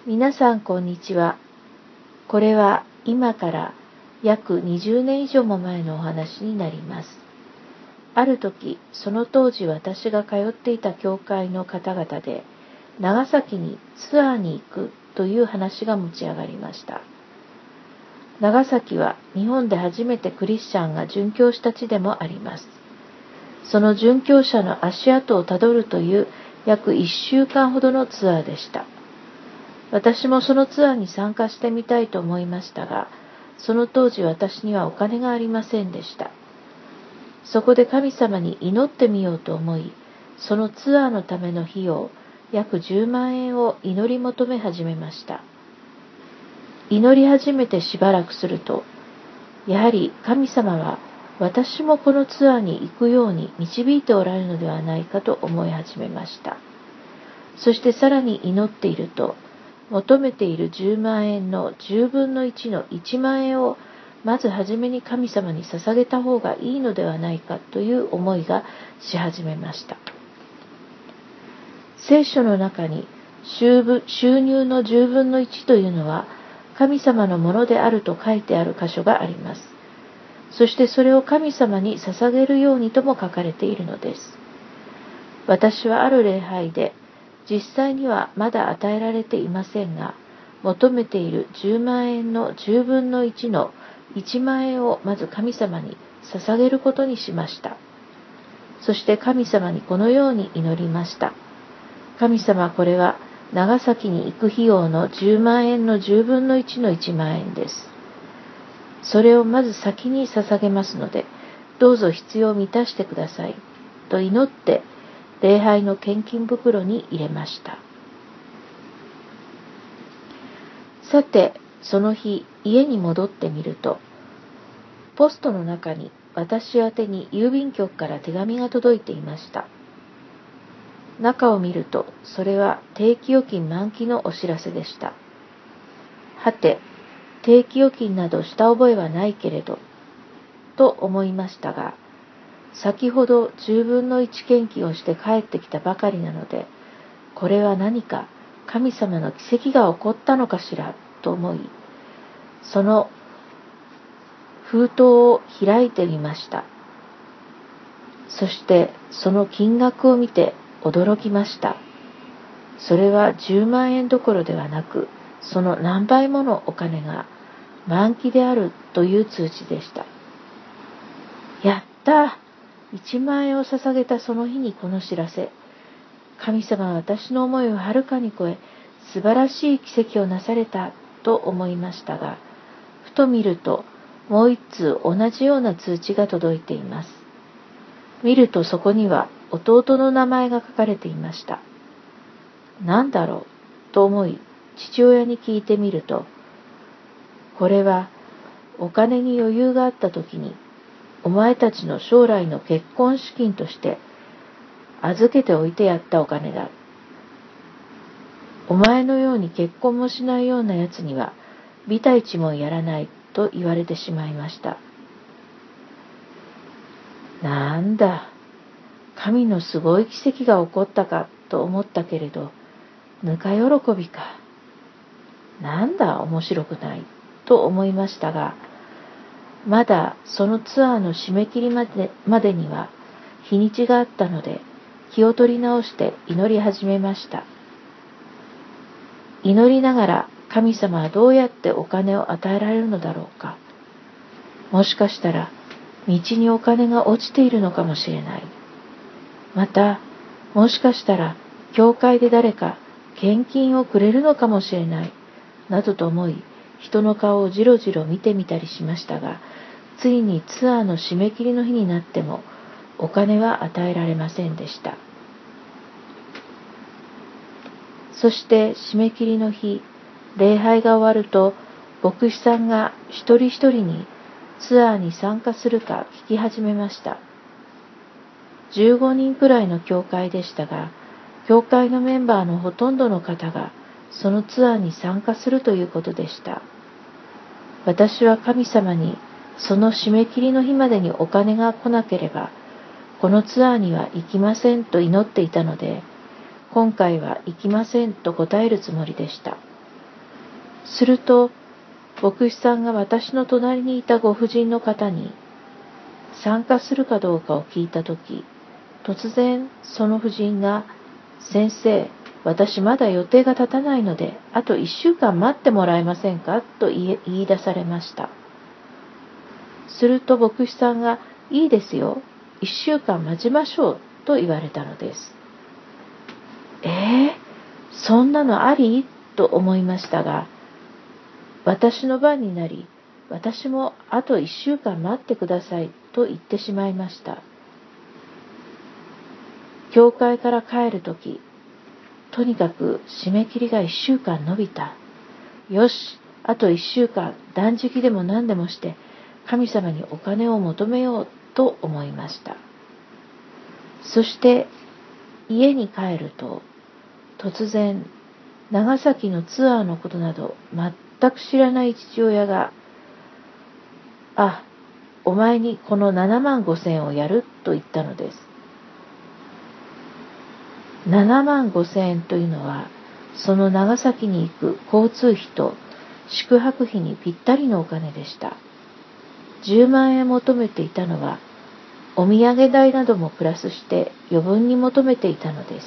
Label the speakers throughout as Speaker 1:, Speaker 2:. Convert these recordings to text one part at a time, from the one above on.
Speaker 1: 皆さんこんにちは。これは今から約20年以上も前のお話になります。ある時、その当時私が通っていた教会の方々で、長崎にツアーに行くという話が持ち上がりました。長崎は日本で初めてクリスチャンが殉教した地でもあります。その殉教者の足跡をたどるという約1週間ほどのツアーでした。私もそのツアーに参加してみたいと思いましたが、その当時私にはお金がありませんでした。そこで神様に祈ってみようと思い、そのツアーのための費用、約10万円を祈り求め始めました。祈り始めてしばらくすると、やはり神様は私もこのツアーに行くように導いておられるのではないかと思い始めました。そしてさらに祈っていると、求めている10万円の10分の1の1万円をまずはじめに神様に捧げた方がいいのではないかという思いがし始めました。聖書の中に収入の10分の1というのは神様のものであると書いてある箇所があります。そしてそれを神様に捧げるようにとも書かれているのです。私はある礼拝で、実際にはまだ与えられていませんが、求めている10万円の10分の1の1万円をまず神様に捧げることにしました。そして神様にこのように祈りました。神様、これは長崎に行く費用の10万円の10分の1の1万円です。それをまず先に捧げますので、どうぞ必要を満たしてください。と祈って、礼拝の献金袋に入れました。さて、その日、家に戻ってみると、ポストの中に私宛てに郵便局から手紙が届いていました。中を見ると、それは定期預金満期のお知らせでした。はて、定期預金などした覚えはないけれど、と思いましたが、先ほど10分の1献金をして帰ってきたばかりなので、これは何か神様の奇跡が起こったのかしらと思い、その封筒を開いてみました。そしてその金額を見て驚きました。それは10万円どころではなく、その何倍ものお金が満期であるという通知でした。やった！1万円を捧げたその日にこの知らせ。神様は私の思いをはるかに超え、素晴らしい奇跡をなされたと思いましたが、ふと見るともう一通同じような通知が届いています。見るとそこには弟の名前が書かれていました。なんだろうと思い、父親に聞いてみると、これはお金に余裕があった時に、お前たちの将来の結婚資金として預けておいてやったお金だ。お前のように結婚もしないようなやつにはビタ一文やらないと言われてしまいました。なんだ、神のすごい奇跡が起こったかと思ったけれど、ぬか喜びか。なんだ、面白くないと思いましたが、まだそのツアーの締め切りまでには日にちがあったので、気を取り直して祈り始めました。祈りながら、神様はどうやってお金を与えられるのだろうか。もしかしたら道にお金が落ちているのかもしれない。また、もしかしたら教会で誰か献金をくれるのかもしれない、などと思い、人の顔をじろじろ見てみたりしましたが、ついにツアーの締め切りの日になってもお金は与えられませんでした。そして締め切りの日、礼拝が終わると、牧師さんが一人一人にツアーに参加するか聞き始めました。15人くらいの教会でしたが、教会のメンバーのほとんどの方がそのツアーに参加するということでした。私は神様にその締め切りの日までにお金が来なければ、このツアーには行きませんと祈っていたので、今回は行きませんと答えるつもりでした。 すると、牧師さんが私の隣にいたご婦人の方に参加するかどうかを聞いたとき、突然その婦人が、先生、私まだ予定が立たないので、あと1週間待ってもらえませんかと言い出されました。すると牧師さんが、いいですよ、1週間待ちましょうと言われたのです。そんなのありと思いましたが、私の番になり、私もあと1週間待ってくださいと言ってしまいました。教会から帰るとき、とにかく締め切りが1週間延びた。よし、あと1週間断食でも何でもして神様にお金を求めようと思いました。そして家に帰ると、突然長崎のツアーのことなど全く知らない父親が、お前にこの7万5千をやると言ったのです。7万5千円というのは、その長崎に行く交通費と宿泊費にぴったりのお金でした。10万円求めていたのは、お土産代などもプラスして余分に求めていたのです。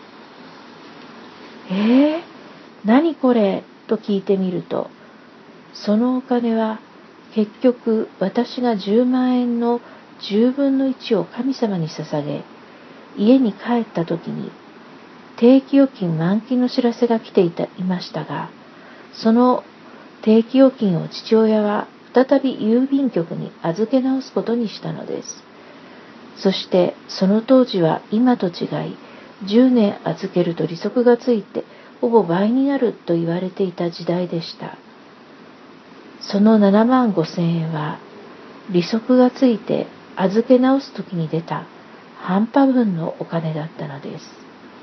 Speaker 1: 何これと聞いてみると、そのお金は結局私が10万円の10分の1を神様に捧げ、家に帰った時に定期預金満期の知らせが来ていましたが、その定期預金を父親は再び郵便局に預け直すことにしたのです。そしてその当時は今と違い、10年預けると利息がついてほぼ倍になると言われていた時代でした。その7万5千円は利息がついて預け直す時に出た半端分のお金だったのです。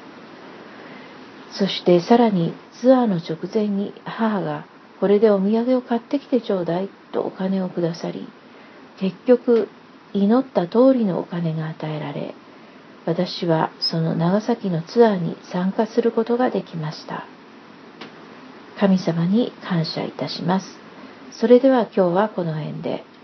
Speaker 1: そしてさらにツアーの直前に母が、これでお土産を買ってきてちょうだいとお金をくださり、結局祈った通りのお金が与えられ、私はその長崎のツアーに参加することができました。神様に感謝いたします。それでは今日はこの辺で。